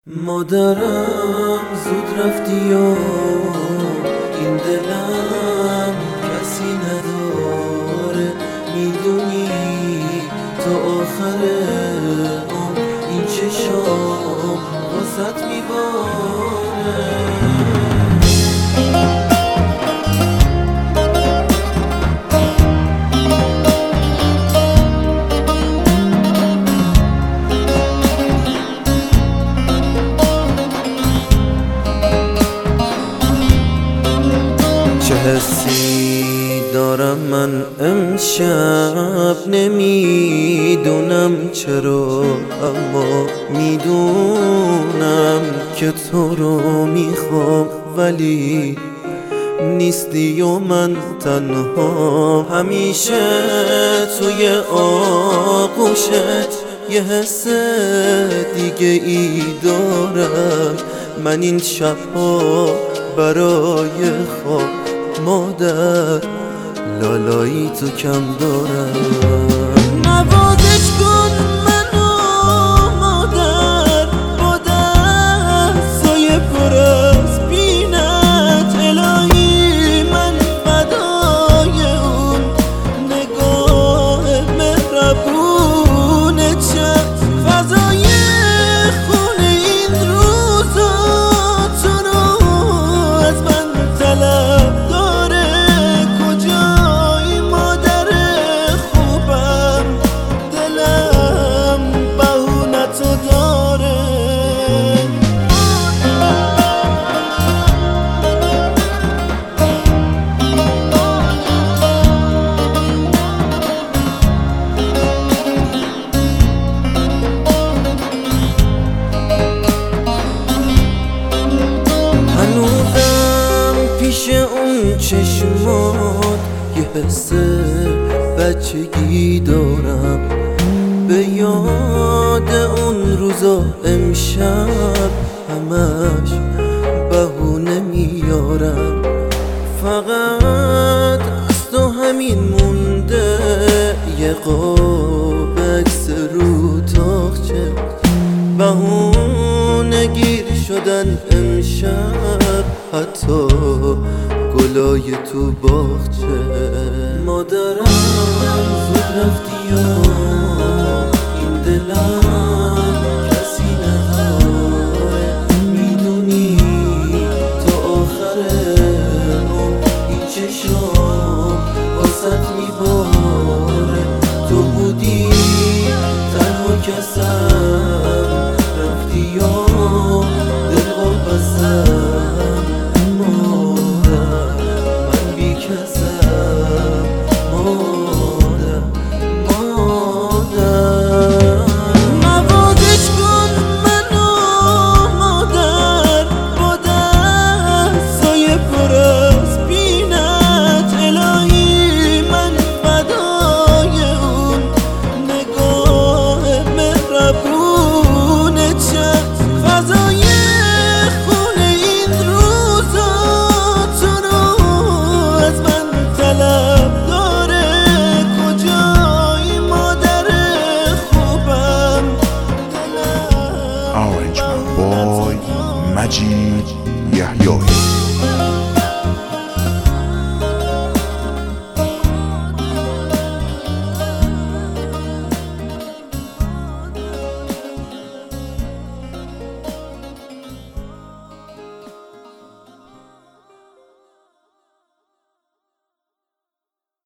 مادرم زود رفتی و این دلم کسی نداره، میدونی تا آخر عمر این چشام واسط میباره. چه حسی دارم من امشب نمیدونم چرا، اما میدونم که تو رو میخوام، ولی نیستی و من تنها. همیشه توی آغوشت یه حس دیگه ای دارم. من این شبها برای خواب مادر لالایی تو کم دارم. نوازش کن منو مادر با دستای پر از بینت، الهی من فدای اون نگاه مهربونت. فضای خونه این روزا تو رو از من طلب داره. کجایی مادر خوبم، دلم بهونتو داره. هنوزم پیش اون چشمات یه حس بچگی دارم، به یاد اون روزا امشب همش بهونه میارم. فقط از تو همین مونده یه قاب عکس رو تاقچه، بهونه گیر شدن امشب حتی گلای تو باغچه. مادرم زود رفتی و این دلم کسی نداره، میدونی تا آخر عمر این چشام واسط میباره. تو بودی تنها کسم، رفتی و دل واپسم. مادر من بی کسم، مادر نوازش کن منو مادر با دستای پر از بینت، الهی من فدای اون نگاه مهربونت. فضای خونه این روزا تو رو از من طلب داره. کجایی مادر خوبم، دلم Orange Man Boy مجید یحیایی.